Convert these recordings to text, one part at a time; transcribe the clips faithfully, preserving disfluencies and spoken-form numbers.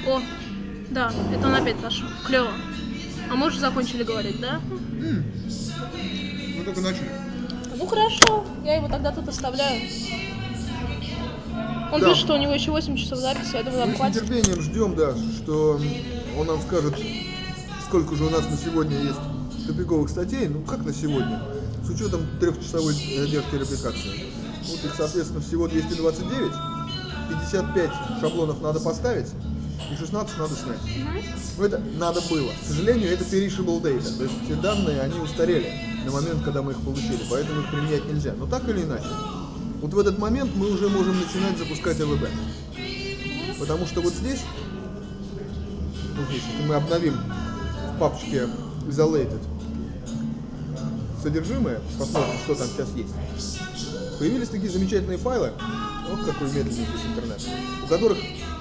О, да, это он опять пошел. Клево. А мы уже закончили говорить, да? Mm. Мы только начали. Ну хорошо, я его тогда тут оставляю. Он да. пишет, что у него еще восемь часов записи, я думаю, нам Мы хватит. с нетерпением ждем, да, что он нам скажет, сколько же у нас на сегодня есть тупиковых статей. Ну как на сегодня? С учетом трехчасовой задержки репликации. Вот их, соответственно, всего двести двадцать девять. пятьдесят пять шаблонов надо поставить, и шестнадцать надо снять. Угу. Но это надо было. К сожалению, это perishable data. То есть эти данные, они устарели на момент, когда мы их получили, поэтому их применять нельзя. Но так или иначе, вот в этот момент мы уже можем начинать запускать эй ви би. Потому что вот здесь, вот здесь, если мы обновим в папочке isolated содержимое, посмотрим, что там сейчас есть. Появились такие замечательные файлы, вот какой медленный здесь интернет, у которых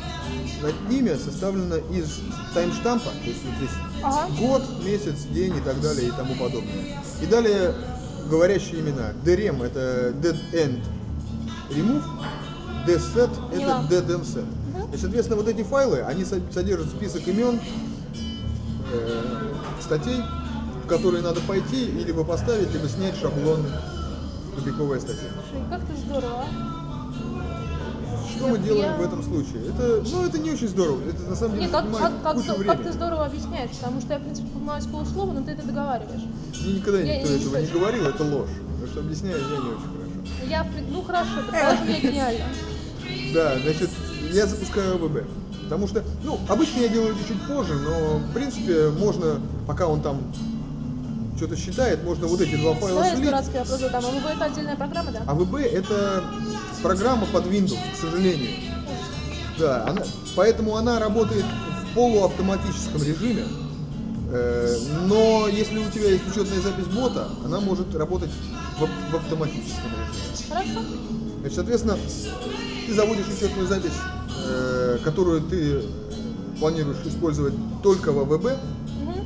имя составлено из таймштампа, то есть вот здесь ага. год, месяц, день и так далее и тому подобное. И далее говорящие имена. дрем это dead end remove, dset это dead end set. И, соответственно, вот эти файлы, они содержат список имен, э, статей, в которые надо пойти и либо поставить, либо снять шаблон тупиковая статья. Слушай, как ты здорово, Что я, мы делаем я... в этом случае? Это, ну, это не очень здорово. Это на самом деле Нет, как, занимает как, кучу как, времени. Как ты здорово объясняешь, потому что я, в принципе, понимаю с полуслова, но ты это договариваешь. Мне никогда я, никто я этого не не говорил, это ложь. Потому что объясняю я не очень хорошо. Я, ну хорошо, предположим, я гениально. Да, значит, я запускаю эй ви би. Потому что, ну, обычно я делаю это чуть позже, но, в принципе, можно, пока он там что-то считает, можно вот эти два файла слить. Дурацкий вопрос задам. эй ви би это отдельная программа, да? эй ви би это программа под Windows, к сожалению. Да, она, поэтому она работает в полуавтоматическом режиме. Э, но если у тебя есть учетная запись бота, она может работать в, в автоматическом режиме. Хорошо. Значит, соответственно, ты заводишь учетную запись, э, которую ты планируешь использовать только в эй ви би. Угу.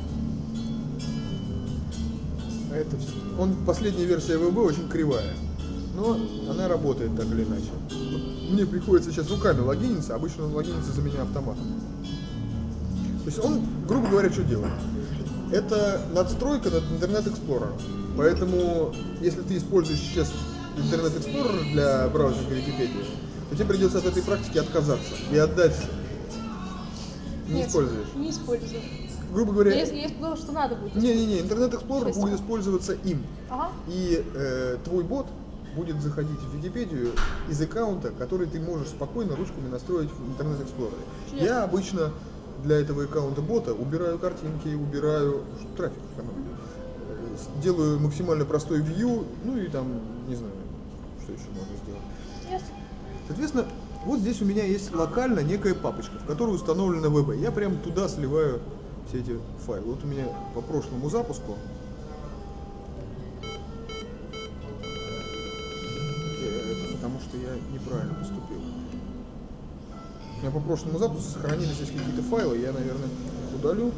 А это все. Он, последняя версия эй ви би очень кривая, но она работает так или иначе. Мне приходится сейчас руками логиниться, обычно он логинится за меня автоматом. То есть он, грубо говоря, что делает? Это надстройка над Internet Explorer. Поэтому, если ты используешь сейчас Internet Explorer для браузинга Википедии, то тебе придется от этой практики отказаться и отдать. Не Нет, используешь? Не использую. Грубо говоря... Я, я сказала, что надо будет. Не-не-не, Internet Explorer будет использоваться им. Ага. И э, твой бот будет заходить в Википедию из аккаунта, который ты можешь спокойно ручками настроить в Internet Explorer. Честно? Я обычно для этого аккаунта бота убираю картинки, убираю трафик, делаю максимально простой view, ну и там, не знаю, что еще можно сделать. Ясно. Соответственно, вот здесь у меня есть локально некая папочка, в которой установлена эй ви би. Я прямо туда сливаю все эти файлы. Вот у меня по прошлому запуску это потому что я неправильно поступил. У меня по прошлому запуску сохранились здесь какие-то файлы, я, наверное, удалю.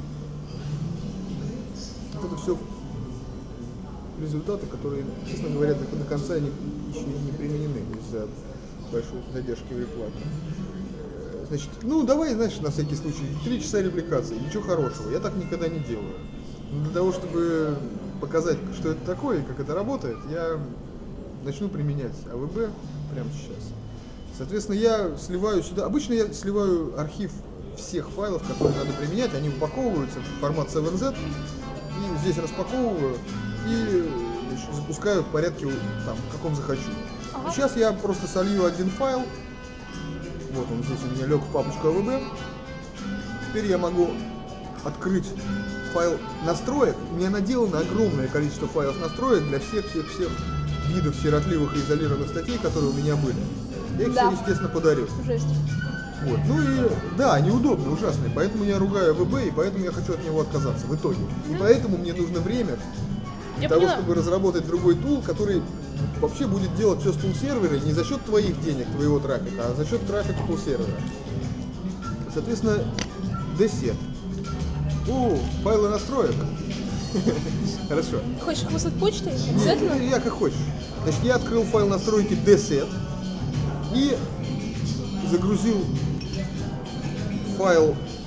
Вот это все результаты, которые, честно говоря, до, до конца не, еще и не применены из-за большой задержки в реплате. Значит, ну давай, знаешь, на всякий случай, три часа репликации, ничего хорошего, я так никогда не делаю. Но для того, чтобы показать, что это такое и как это работает, я начну применять эй ви би прямо сейчас. Соответственно, я сливаю сюда, обычно я сливаю архив всех файлов, которые надо применять, они упаковываются в формат севен зет, и здесь распаковываю и значит, запускаю в порядке, там, в каком захочу. Ага. Сейчас я просто солью один файл, вот он здесь у меня лег в папочку эй ви би. Теперь я могу открыть файл настроек. У меня наделано огромное количество файлов настроек для всех-всех-всех видов сиротливых и изолированных статей, которые у меня были. Я их да. все, естественно, подарил. Жесть. Вот. Ну и да, они удобные, ужасные, поэтому я ругаю эй ви би, и поэтому я хочу от него отказаться в итоге. Mm-hmm. И поэтому мне нужно время для я того, поняла. чтобы разработать другой тул, который вообще будет делать все с тул-сервера не за счет твоих денег, твоего трафика, а за счет трафика тул-сервера. Соответственно, dset. О, файлы настроек. Хорошо. Ты хочешь их выслать почтой? Обязательно? Не, я как хочешь. Значит, я открыл файл настройки dset и загрузил файл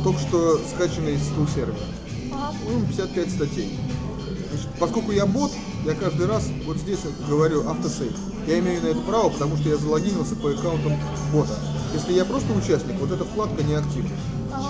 только что скачанный из Tool сервера. Ага. Ну, пятьдесят пять статей. Значит, поскольку я бот, я каждый раз вот здесь говорю автосейв. Я имею на это право, потому что я залогинился по аккаунтам бота. Если я просто участник, вот эта вкладка не активна. Ага.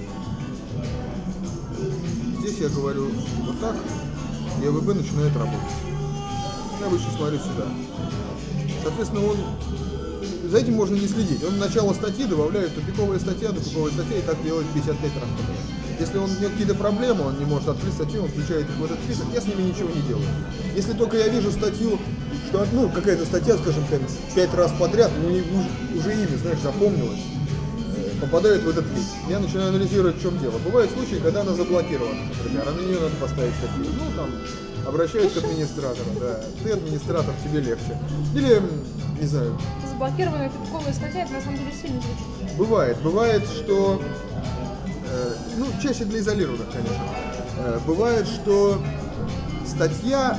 Здесь я говорю вот так, и эй ви би начинает работать. Я обычно смотрю сюда. Соответственно, он за этим можно не следить. Он в начало статьи добавляет тупиковая статья, тупиковая статья, и так делает пятьдесят пять раз подряд. Если он у него какие-то проблемы, он не может открыть статью, он включает их в этот список, я с ними ничего не делаю. Если только я вижу статью, что ну, какая-то статья, скажем, пять раз подряд, ну, не, уже имя, знаешь, запомнилось, попадает в этот лист. Я начинаю анализировать, в чем дело. Бывают случаи, когда она заблокирована, например, а на нее надо поставить статью. Ну, там, обращаюсь к администратору, да. Ты администратор, тебе легче. Или, не знаю. Заблокированная тупиковая статья, это на самом деле сильно звучит. Бывает. Бывает, что... Э, ну, чаще для изолированных, конечно. Э, бывает, что статья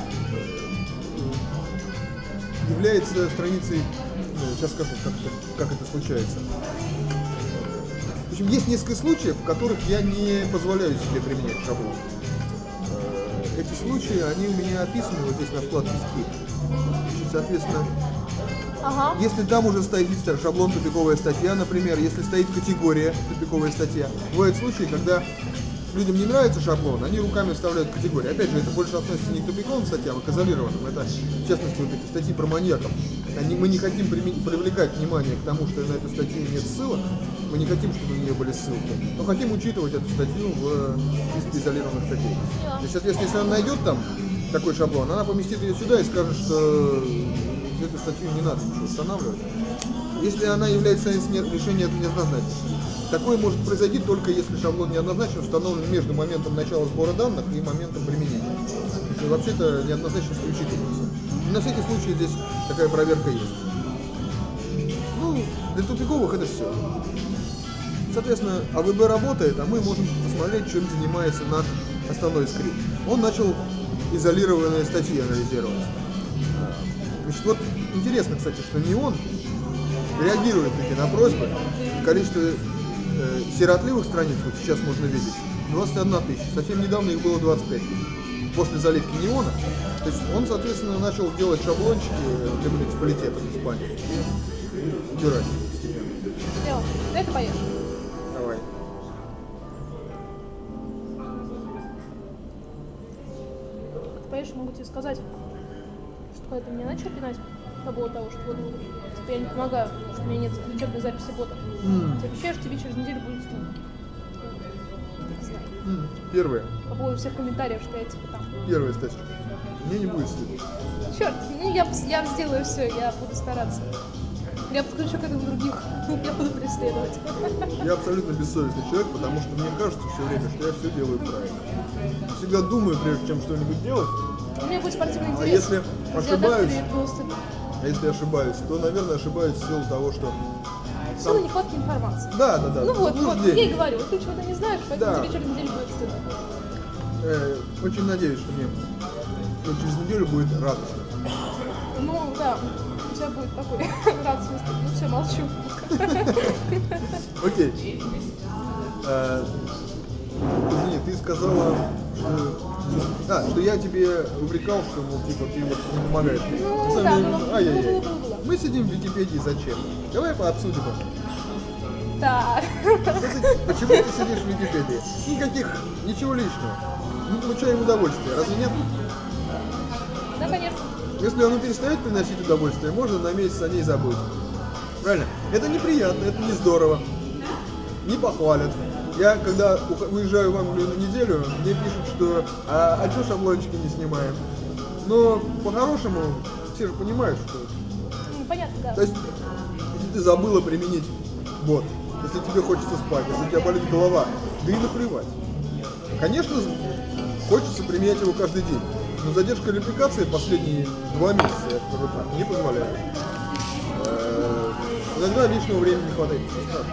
является страницей... Ну, сейчас скажу, как это, как это случается. В общем, есть несколько случаев, в которых я не позволяю себе применять шаблон. Эти случаи, они у меня описаны вот здесь на вкладке «Скрипт». Соответственно, ага. Если там уже стоит шаблон тупиковая статья, например, если стоит категория тупиковая статья, бывают случаи, когда людям не нравится шаблон, они руками вставляют категории. Опять же, это больше относится не к тупиковым статьям, а к изолированным. Это, в частности, вот эти статьи про маньяков. Они, мы не хотим привлекать внимание к тому, что на этой статье нет ссылок, мы не хотим, чтобы у нее были ссылки, но хотим учитывать эту статью в списке изолированных статей. И, соответственно, если она найдет там такой шаблон, она поместит ее сюда и скажет, что эту статью не надо ничего устанавливать. Если она является решением неоднозначным. Такое может произойти только если шаблон неоднозначно установлен между моментом начала сбора данных и моментом применения. Вообще-то неоднозначность учитывается. На всякий случай здесь такая проверка есть. Ну, для тупиковых это все. Соответственно, эй ви би работает, а мы можем посмотреть, чем занимается наш основной скрипт. Он начал изолированные статьи анализировать. Значит, вот интересно, кстати, что не он реагирует таки на просьбы. Количество э, сиротливых страниц, вот сейчас можно видеть, двадцать одна тысяча. Совсем недавно их было двадцать пять тысяч. После заливки неона. То есть он, соответственно, начал делать шаблончики для муниципалитета в Испании. Убирать постепенно. Дело. Дай ты поешь. Давай. Ты поешь, могу тебе сказать, что когда ты меня начал пинать по поводу того, что вот, типа, я не помогаю, потому что у меня нет учебной записи бота. Mm. Ты обещаешь, тебе через неделю будет стыдно. Так знай. Mm. Первое. По поводу всех комментариев, что я типа там. Первое, Стасик. Мне не будет стыдно. Черт, ну я, я сделаю все, я буду стараться. Я подключу к этому других, я буду преследовать. Я абсолютно бессовестный человек, потому что мне кажется все время, что я все делаю правильно. Всегда думаю, прежде чем что-нибудь делать. У меня будет спортивный интерес. А если ошибаюсь, стыдно. а если ошибаюсь, то, наверное, ошибаюсь в силу того, что... В силу нехватки информации. Да, да, да. Ну вот, вот, я и говорю, вот ты чего-то не знаешь, поэтому да. тебе через неделю будет стыдно. Э, очень надеюсь, что мне ну, через неделю будет радостно. Ну, да. У тебя будет такой радостный стыд. Ну все, молчу. Окей. Э, извини, ты сказала, что... А, что я тебе упрекал, что, мол, типа, ты вот не помогаешь мне. Ну, да, деле, было, ай-яй-яй. было, было, было. Мы сидим в Википедии зачем? Давай пообсудим это. Да. Почему ты сидишь в Википедии? Никаких, ничего лишнего. Мы получаем удовольствие, разве нет? Да, конечно. Если оно перестает приносить удовольствие, можно на месяц о ней забыть. Правильно? Это неприятно, это не здорово. Не похвалят. Я, когда уезжаю в Англию на неделю, мне пишут, что а, а что шаблончики не снимаем? Но по-хорошему все же понимают, что... Ну, понятно, да. То есть, если ты забыла применить бот, если тебе хочется спать, если у тебя болит голова, да и наплевать. Конечно, хочется применять его каждый день, но задержка репликации последние два месяца, я скажу так, не позволяет. Э-э- иногда лишнего времени не хватает.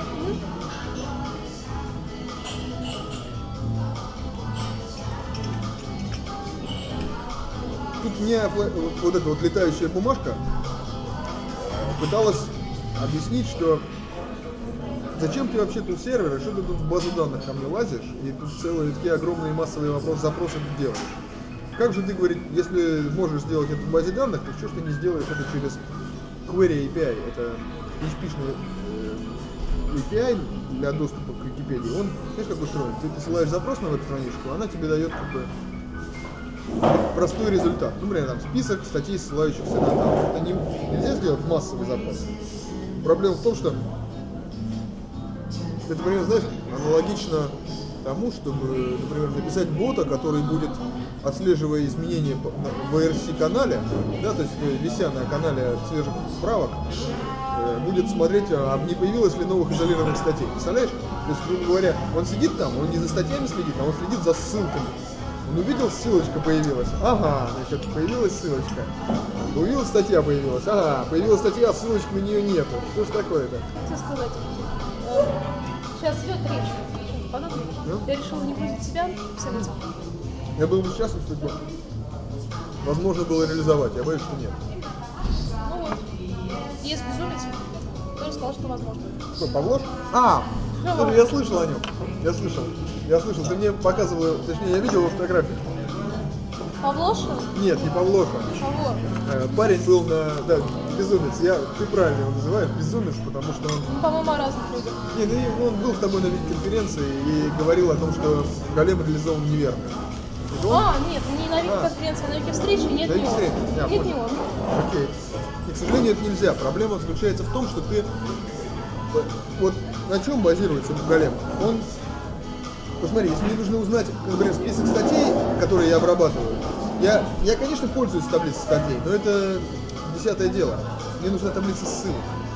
Тут мне вот эта вот летающая бумажка пыталась объяснить, что зачем ты вообще тут сервер, что ты тут в базу данных ко мне лазишь, и тут целые такие огромные массовые вопросы, запросы ты делаешь? Как же ты, говорит, если можешь сделать это в базе данных, то что ж ты не сделаешь это через Query эй пи ай, это эйч пи-шный э, эй пи ай для доступа к Википедии, он, знаешь, как устроен? Ты посылаешь запрос на веб-страничку, она тебе дает как бы простой результат. Ну, например, там список статей, ссылающихся на данные. Это не, нельзя сделать массовый запрос. Проблема в том, что это, например, знаешь, аналогично тому, чтобы, например, написать бота, который будет, отслеживая изменения в эй ар си-канале, да, то есть вися на канале свежих справок, будет смотреть, а не появилось ли новых изолированных статей. Представляешь? То есть, грубо говоря, он сидит там, он не за статьями следит, а он следит за ссылками. Он увидел, ссылочка появилась. Ага, значит, появилась ссылочка. Появилась статья, появилась. Ага, появилась статья, а ссылочки на нее нету. Что ж такое-то? Что сказать? Э, сейчас идет речь. Подобно. Ну? Я решила не грузить себя всем этим. Я был бы счастлив, что возможно было реализовать. Я боюсь, что нет. Ну вот. Есть безумец, который сказал, что возможно. Что, Павлош? А! Слушай, я слышал о нем. Я слышал. Я слышал, ты мне показывал, точнее, я видел его фотографию. Павлоша? Нет, не Павлоша. Кого? Э, парень был на, да, безумец. Я, ты правильно его называешь, безумец, потому что он... Ну, по-моему, о разных людях. Нет, ну, он был с тобой на видеоконференции и говорил о том, что голем реализован неверно. А, нет, не на видеоконференции, а на видеовстрече, нет, не он. Нет, не он. Окей. И, к сожалению, это нельзя. Проблема заключается в том, что ты... Вот на чем базируется голем? Он... Посмотри, если мне нужно узнать, например, список статей, которые я обрабатываю, я, я, конечно, пользуюсь таблицей статей, но это десятое дело. Мне нужна таблица ссылок.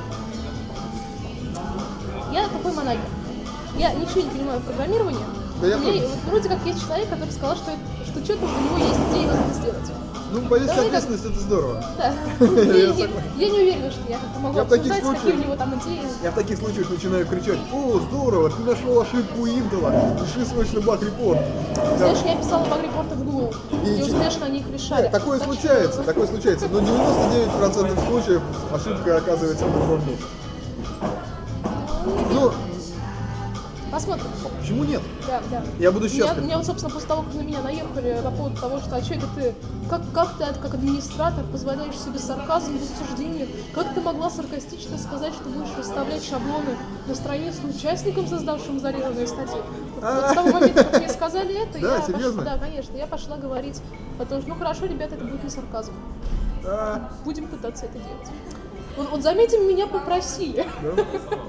Я такой монахи. Я ничего не понимаю в программировании. Да я Мне, вот, вроде как есть человек, который сказал, что, что что-то у него есть идея, как это сделать. Ну, повесить ответственность, как... это здорово. Да. я, я, я, я не уверена, что я как-то могу я обсуждать, случаях, какие у него там идеи. Я в таких случаях начинаю кричать: о, здорово, ты нашел ошибку у Intel, пиши срочно баг-репорт. Знаешь, я писала баг-репорты в Google, и, и успешно они их решали. Такое так случается, что... такое случается, но девяносто девять процентов случаев ошибка оказывается в другом месте. Ну, посмотрим. Почему нет? Да, да. Я буду счастлив. Меня, меня вот, собственно, после того, как на меня наехали по поводу того, что, а что это ты, как, как ты, как администратор, позволяешь себе сарказм в обсуждениях, как ты могла саркастично сказать, что будешь выставлять шаблоны на страницу участникам, создавшим изолированные статьи? Вот с того момента, как мне сказали это, да, я серьезно? пошла, да, конечно, я пошла говорить о том, что, ну хорошо, ребята, это будет не сарказм. А... Будем пытаться это делать. Вот, вот заметим, меня попросили. Да?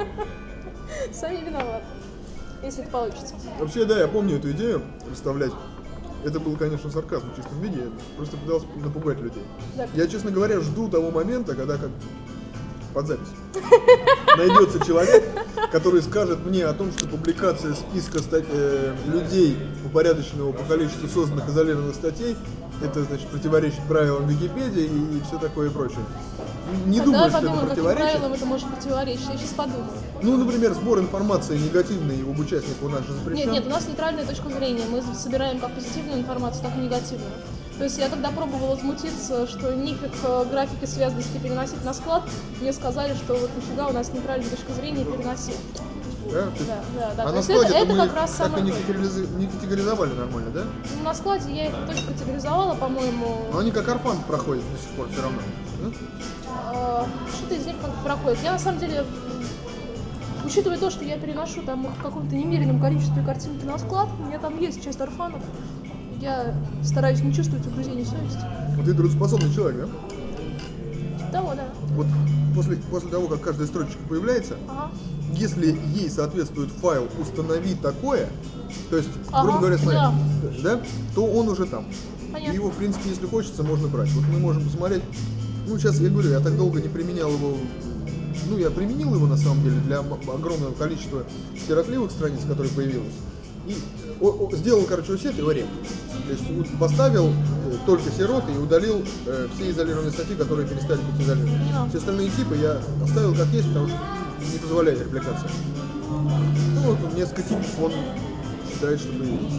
Сами виноваты. Если это получится. Вообще, да, я помню эту идею представлять. Это был, конечно, сарказм в чистом виде. Я просто пытался напугать людей. Да. Я, честно говоря, жду того момента, когда как под запись найдется человек, который скажет мне о том, что публикация списка стать, э, людей, упорядоченного по количеству созданных изолированных статей, это, значит, противоречит правилам Википедии и, и все такое и прочее. Не Тогда думаю, что подумаю, это противоречит. Правилам это может противоречить. Я сейчас подумаю. Ну, например, сбор информации негативной об участнике у нас же запрещен. Нет, нет, у нас нейтральная точка зрения. Мы собираем как позитивную информацию, так и негативную. То есть я когда пробовала возмутиться, что нифиг графики связанности переносить на склад, мне сказали, что вот нифига у нас нейтральная точка зрения, переноси. Да? Да, да, да. А То на есть складе это, это мы как раз так самое... и не, категориз... не категоризовали нормально, да? Ну, на складе я их точно категоризовала, по-моему. Но они как арфан проходят до сих пор все равно. Да? А, что-то из них как проходит. Я на самом деле, учитывая то, что я переношу там их в каком-то немеренном количестве картинки на склад, у меня там есть часть орфанов. Я стараюсь не чувствовать угрызений совести. Ты трудоспособный человек, да? Того, да. Вот после, после того, как каждая строчка появляется, ага. если ей соответствует файл «установи такое», то есть, ага, грубо говоря, смотри, да. Да, то он уже там. Понятно. И его, в принципе, если хочется, можно брать. Вот мы можем посмотреть. Ну, сейчас я говорю, я так долго не применял его. Ну, я применил его на самом деле для огромного количества сиротливых страниц, которые появилось. И о, о, сделал, короче, усет и варил. То есть поставил э, только сироты и удалил э, все изолированные статьи, которые перестали быть изолированы. Yeah. Все остальные типы я оставил как есть, потому что не позволяет репликация. Ну вот он несколько типов он считает, что появилось.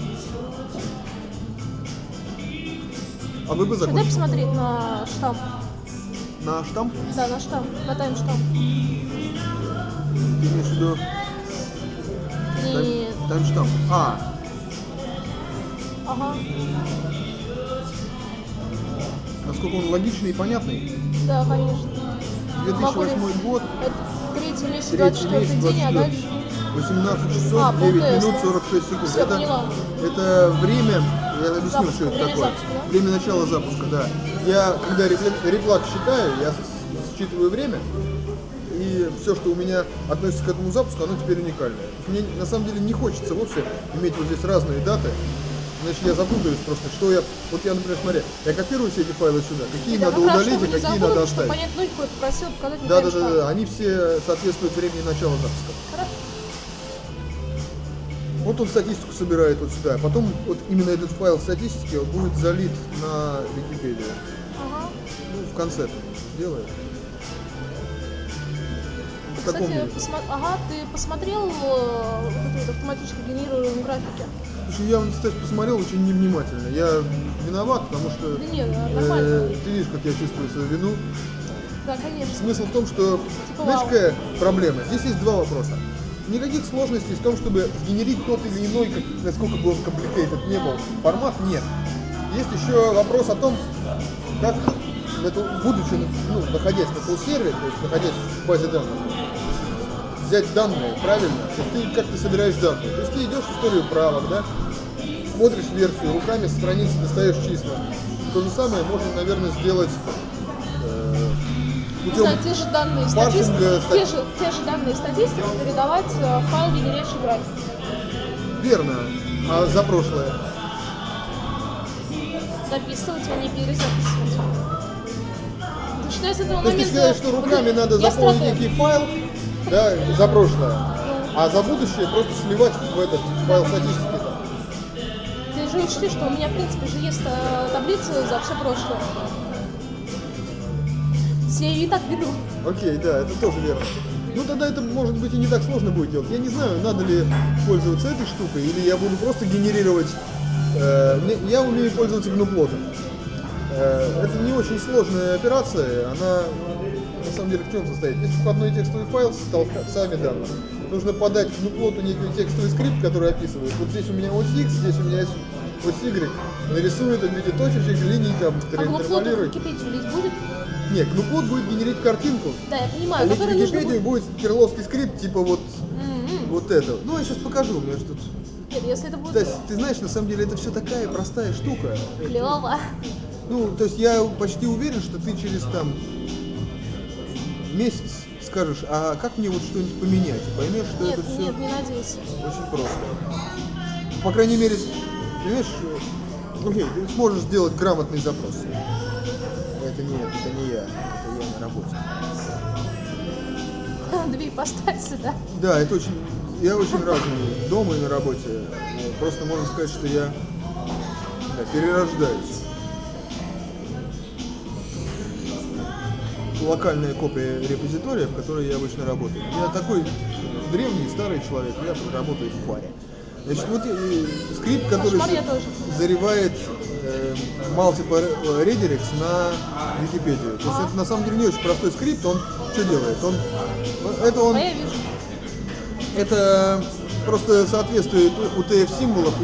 А вы бы закончили? Дай посмотреть на штамп. На штамп? Да, на штамп, на тайм-штамп. Ты имеешь в виду Нет. тайм- таймштамп? А, Ага. насколько он логичный и понятный? Да, конечно. две тысячи восьмой год, Это третий месяц, двадцать третий месяц, четвёртый день, а двадцать дальше... восемнадцать часов, А, девять полтест, минут, да? сорок шесть секунд. Всё, это, поняла. это время, я объясню, Запуска, что это время такое. запуска, да? Время начала запуска, да. Я, когда репля- реплак считаю, я считываю время, и все, что у меня относится к этому запуску, оно теперь уникальное. Мне на самом деле не хочется вовсе иметь вот здесь разные даты, иначе я запутаюсь просто, что я... Вот я, например, смотри, я копирую все эти файлы сюда, какие Это надо как раз, удалить, чтобы а не какие забыли, надо чтобы оставить. понять, ну, какой попросил показать мне Да, да, да, таймштамп. да, они все соответствуют времени начала запуска. Хорошо. Вот он статистику собирает вот сюда. Потом вот именно этот файл статистики он будет залит на Википедию. Ага. Ну, в конце это сделает. В таком Кстати, виде. посма- ага, ты посмотрел э, вот эту вот автоматически генерируемые графики? Слушай, я, кстати, посмотрел очень невнимательно. Я виноват, потому что Да нет, э, нормально. ты видишь, как я чувствую свою вину. Да, конечно. Смысл в том, что, Типа знаешь, вау. какая проблема? Здесь есть два вопроса. Никаких сложностей в том, чтобы сгенерить тот или иной, как, насколько бы он complicated не был, формат нет. Есть еще вопрос о том, как, это, будучи, ну, находясь на полсервере, то есть находясь в базе данных, взять данные правильно, то есть ты как ты собираешь данные. То есть ты идешь в историю правок, да, смотришь версию, руками с страницы достаешь числа. То же самое можно, наверное, сделать э, Не путем знаю, те же данные парсинга статистики, стати- те же, те же данные статистики передавать э, в файл генерирующий график. Верно. А за прошлое? Записывать, а не перезаписывать. Начиная с этого То есть ты момента... считаешь, что руками вот надо я заполнить страдаю. некий файл, да, за прошлое, а за будущее просто сливать в этот файл статистики там. Ты же учти, что у меня, в принципе, же есть э, таблица за все прошлое. То есть я ее и так веду. Окей, да, это тоже верно. Ну тогда это, может быть, и не так сложно будет делать. Я не знаю, надо ли пользоваться этой штукой, или я буду просто генерировать... э, мне- я умею пользоваться гнуплотом. Э, это не очень сложная операция, она на самом деле в чем состоит? Есть входной текстовый файл с толкцами данных. Нужно подать гнуплоту некий текстовый скрипт, который описывает. Вот здесь у меня ось X, здесь у меня есть ось Y. Нарисует в виде точечек, линий, там, А глуплот в интерполирует. Википедию лить будет? Нет, гнуплот будет генерить картинку. Да, я А понимаю, лить в который нужно Википедию будет... будет перловский скрипт, типа вот, М-м. вот это. Ну, я сейчас покажу, у меня же тут... Нет, если это будет То есть, ты знаешь, на самом деле это все такая простая штука. клево. Ну, то есть я почти уверен, что ты через там месяц скажешь, а как мне вот что-нибудь поменять? И поймешь, что Нет, это все нет, не надейся. очень просто. По крайней мере, понимаешь, окей, ты сможешь сделать грамотный запрос. Это не, это не я, это я на работе. Две ипостаси, да? Да, это очень, я очень разный дома и на работе. Просто можно сказать, что я да, перерождаюсь. Локальная копия репозитория, в которой я обычно работаю. Я такой древний, старый человек, я работаю в фаре. Значит, вот э, скрипт, который Кошмар, я тоже. заревает э, multiple redirects на Википедию. То есть это на самом деле не очень простой скрипт, он что делает? Он, это он, А я вижу. это просто соответствует у ти эф символов